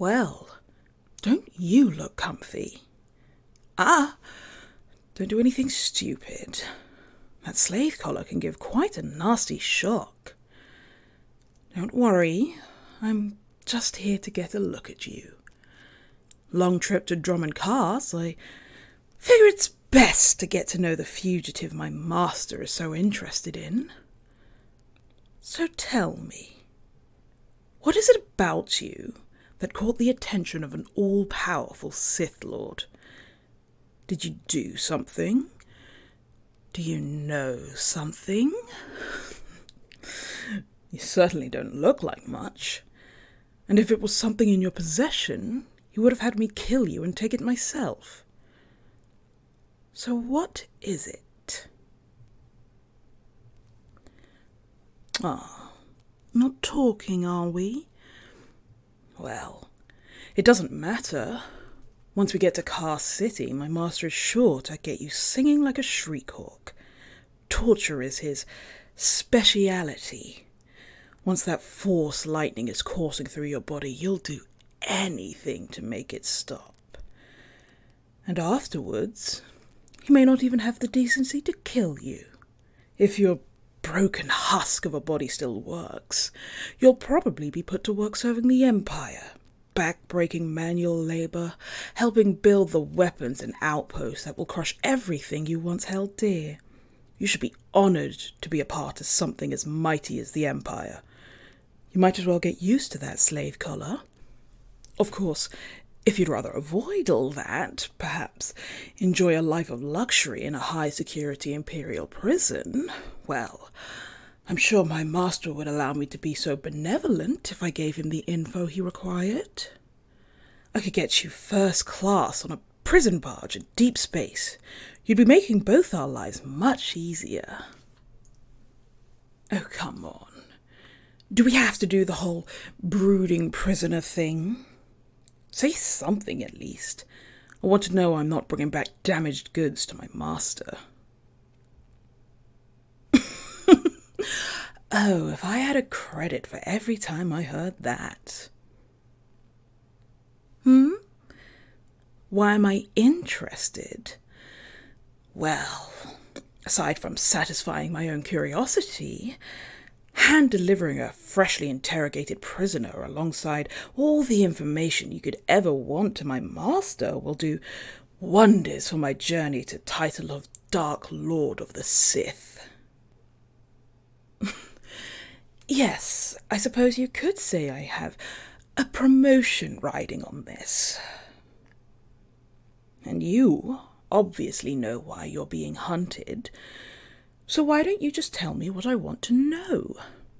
Well, don't you look comfy? Don't do anything stupid. That slave collar can give quite a nasty shock. Don't worry, I'm just here to get a look at you. Long trip to Drummond Cars, I figure it's best to get to know the fugitive my master is so interested in. So tell me, what is it about you that caught the attention of an all-powerful Sith Lord? Did you do something? Do you know something? You certainly don't look like much. And if it was something in your possession, you would have had me kill you and take it myself. So what is it? Not talking, are we? Well, it doesn't matter. Once we get to Car City, my master is sure to get you singing like a shriek-hawk. Torture is his speciality. Once that force lightning is coursing through your body, you'll do anything to make it stop. And afterwards, he may not even have the decency to kill you. If your broken husk of a body still works, you'll probably be put to work serving the Empire, back-breaking manual labour, helping build the weapons and outposts that will crush everything you once held dear. You should be honoured to be a part of something as mighty as the Empire. You might as well get used to that slave collar. Of course, if you'd rather avoid all that, perhaps enjoy a life of luxury in a high-security Imperial prison, well, I'm sure my master would allow me to be so benevolent if I gave him the info he required. I could get you first class on a prison barge in deep space. You'd be making both our lives much easier. Oh, come on. Do we have to do the whole brooding prisoner thing? Say something at least. I want to know I'm not bringing back damaged goods to my master. Oh, if I had a credit for every time I heard that. Why am I interested? Well, aside from satisfying my own curiosity, hand-delivering a freshly interrogated prisoner alongside all the information you could ever want to my master will do wonders for my journey to title of Dark Lord of the Sith. Yes, I suppose you could say I have a promotion riding on this. And you obviously know why you're being hunted, so why don't you just tell me what I want to know?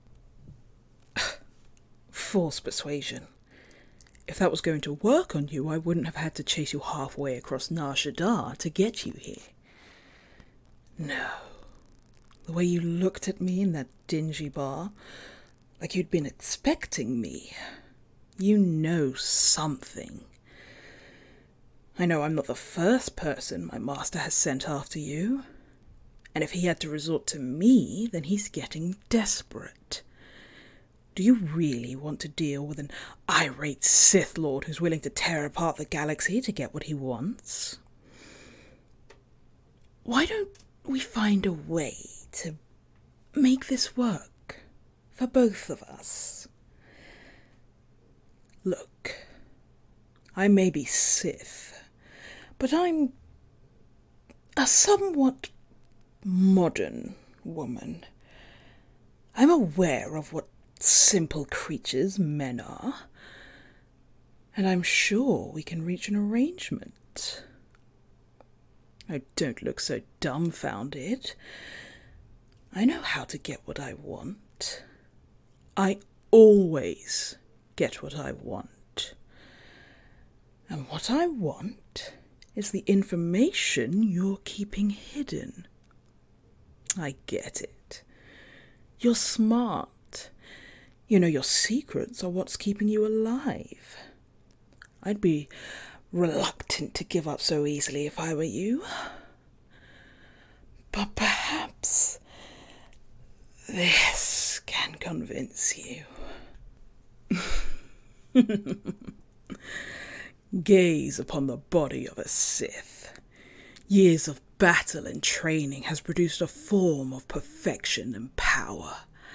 False persuasion. If that was going to work on you, I wouldn't have had to chase you halfway across Nar Shaddaa to get you here. No. The way you looked at me in that dingy bar, like you'd been expecting me. You know something. I know I'm not the first person my master has sent after you. And if he had to resort to me, then he's getting desperate. Do you really want to deal with an irate Sith Lord who's willing to tear apart the galaxy to get what he wants? Why don't we find a way to make this work for both of us? Look, I may be Sith, but I'm a somewhat modern woman. I'm aware of what simple creatures men are, and I'm sure we can reach an arrangement. Oh, don't look so dumbfounded. I know how to get what I want. I always get what I want. And what I want is the information you're keeping hidden. I get it. You're smart. You know your secrets are what's keeping you alive. I'd be reluctant to give up so easily if I were you. But perhaps this can convince you. Gaze upon the body of a Sith. Years of battle and training has produced a form of perfection and power.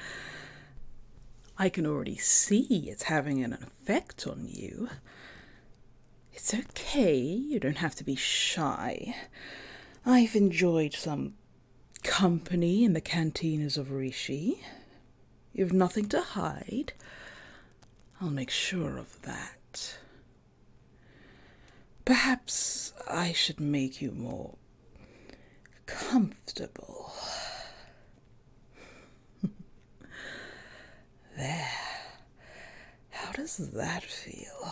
I can already see it's having an effect on you. It's okay, you don't have to be shy. I've enjoyed some company in the cantinas of Rishi. You've nothing to hide. I'll make sure of that. Perhaps I should make you more comfortable. There. How does that feel?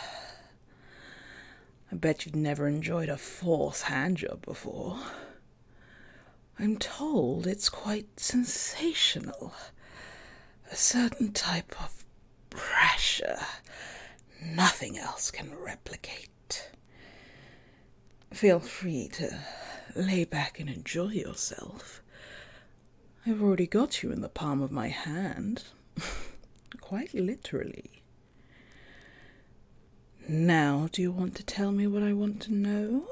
I bet you've never enjoyed a Force handjob before. I'm told it's quite sensational. A certain type of pressure nothing else can replicate. Feel free to lay back and enjoy yourself. I've already got you in the palm of my hand. Quite literally. Now, do you want to tell me what I want to know?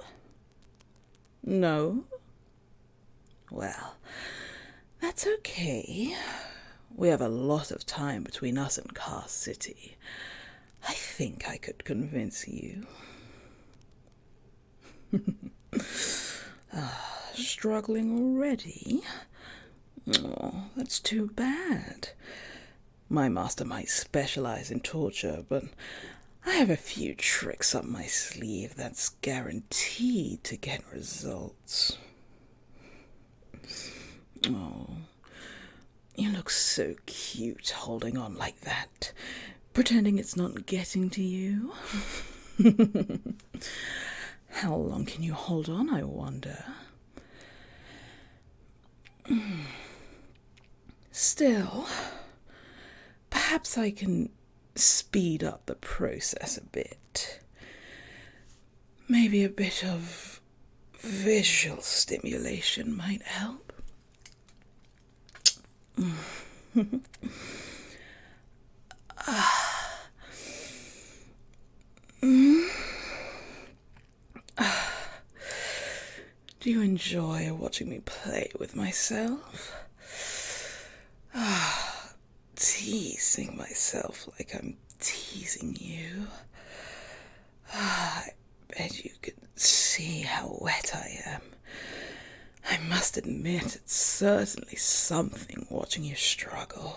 No? Well, that's okay. We have a lot of time between us and Car City. I think I could convince you. Struggling already? Oh, that's too bad. My master might specialize in torture, but I have a few tricks up my sleeve that's guaranteed to get results. Oh, you look so cute holding on like that, pretending it's not getting to you. How long can you hold on, I wonder? Still, perhaps I can speed up the process a bit. Maybe a bit of visual stimulation might help. Do you enjoy watching me play with myself? Teasing myself like I'm teasing you. I bet you could see how wet I am. I must admit, it's certainly something watching you struggle.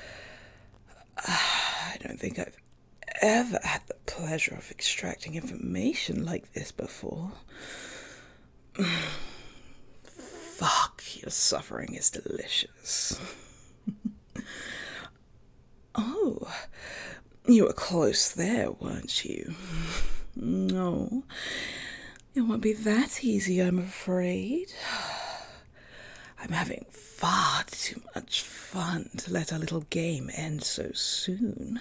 I don't think I've ever had the pleasure of extracting information like this before. Fuck, your suffering is delicious. Oh, you were close there, weren't you? No, it won't be that easy, I'm afraid. I'm having far too much fun to let our little game end so soon.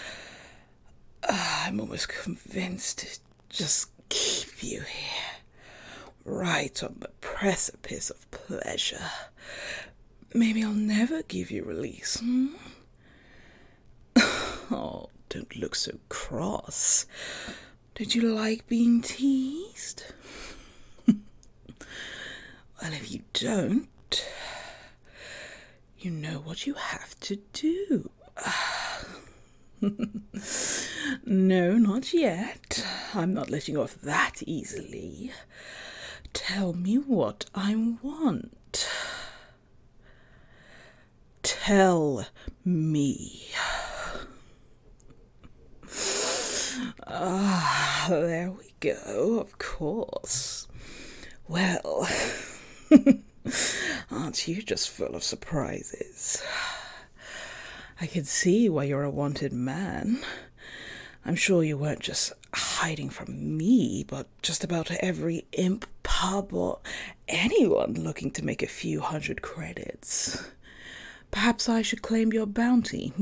I'm almost convinced to just keep you here, right on the precipice of pleasure. Maybe I'll never give you release, Oh, don't look so cross. Did you like being teased? Well, if you don't, you know what you have to do. No, not yet. I'm not letting off that easily. Tell me what I want. Tell me. There we go, of course. Well, aren't you just full of surprises? I can see why you're a wanted man. I'm sure you weren't just hiding from me, but just about every imp, pub, or anyone looking to make a few hundred credits. Perhaps I should claim your bounty,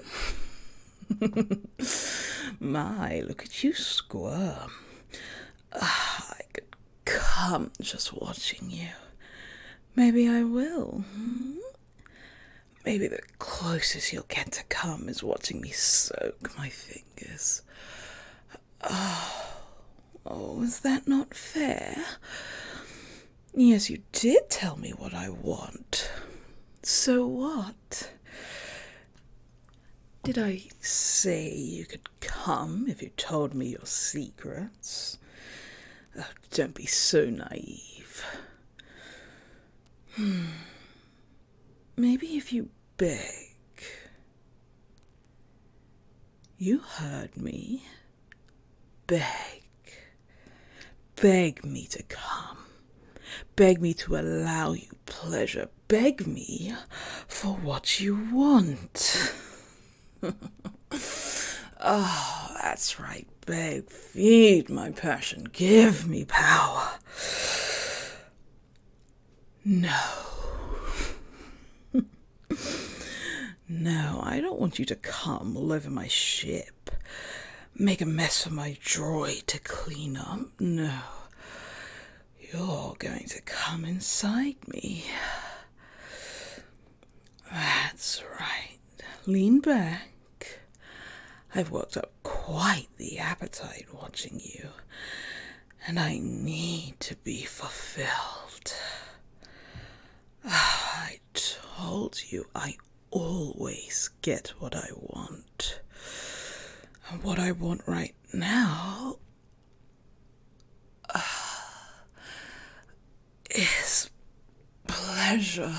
My, look at you squirm. I could come just watching you. Maybe I will. Maybe the closest you'll get to come is watching me soak my fingers. Oh, Oh, is that not fair? Yes, you did tell me what I want. So what? Did I say you could come if you told me your secrets? Oh, don't be so naive. Maybe if you beg. You heard me. Beg. Beg me to come. Beg me to allow you pleasure. Beg me for what you want. Oh, that's right. Beg. Feed my passion. Give me power. No. No, I don't want you to come all over my ship. Make a mess for my droid to clean up. No. You're going to come inside me. That's right. Lean back. I've worked up quite the appetite watching you, and I need to be fulfilled. I told you I always get what I want. And what I want right now is pleasure.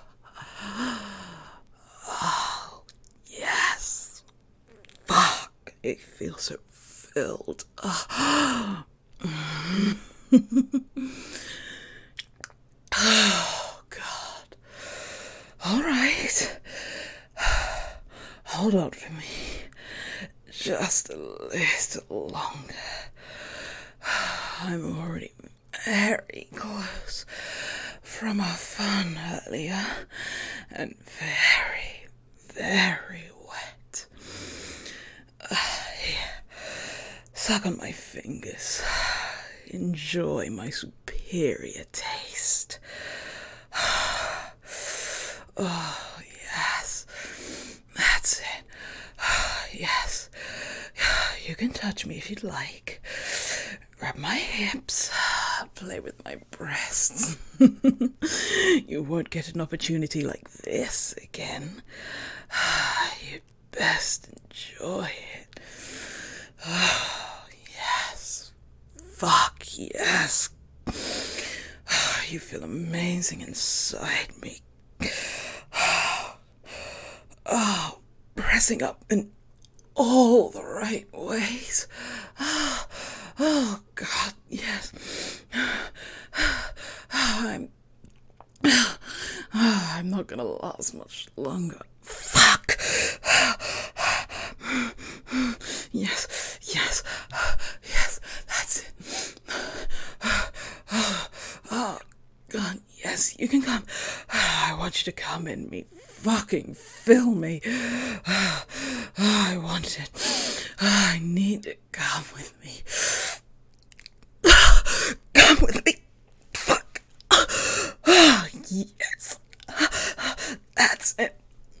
Oh, yes. Fuck, it feels so filled. Oh, God. All right. Hold on for me. Just a little longer. I'm already very close from our fun earlier, and very, very wet. Here, suck on my fingers. Enjoy my superior taste. Oh, yes. That's it. Yes. You can touch me if you'd like. Grab my hips. Play with my breasts. You won't get an opportunity like this again. You'd best enjoy it. Oh, yes. Fuck yes. You feel amazing inside me. Oh, pressing up in all the right ways. Oh, God, yes. I'm not gonna last much longer. Fuck. Yes, yes, yes, that's it. Oh, God, yes, you can come. I want you to come in me. Fucking fill me. I want it. I need to come with me. Come with me. Fuck. Yes. That's it.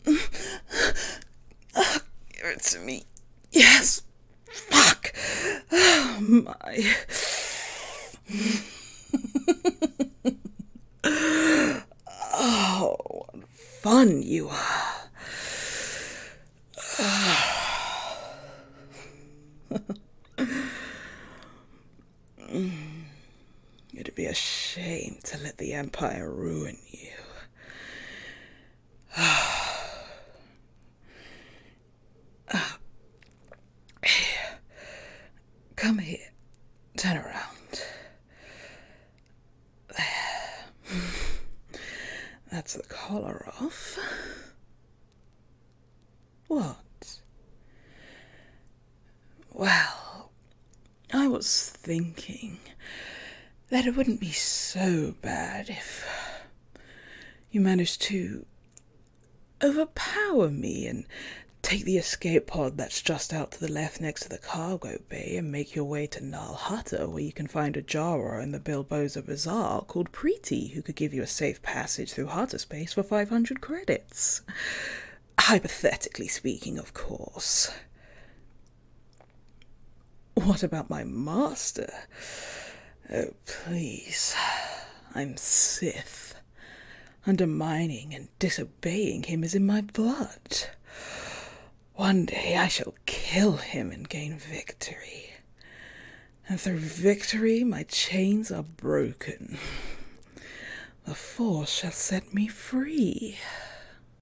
Give it to me. Yes. Fuck. My. Oh, what fun you are. It'd be a shame to let the Empire ruin you. Here. Come here. Turn around. There. That's the collar off. What? Well, I was thinking that it wouldn't be so bad if you managed to overpower me and take the escape pod that's just out to the left next to the cargo bay and make your way to Nal Hutta, where you can find a Jara in the Bilboza Bazaar called Preeti, who could give you a safe passage through Hutta space for 500 credits. Hypothetically speaking, of course. what about my master? Oh, please. I'm Sith. Undermining and disobeying him is in my blood. One day I shall kill him and gain victory. And through victory my chains are broken. The Force shall set me free.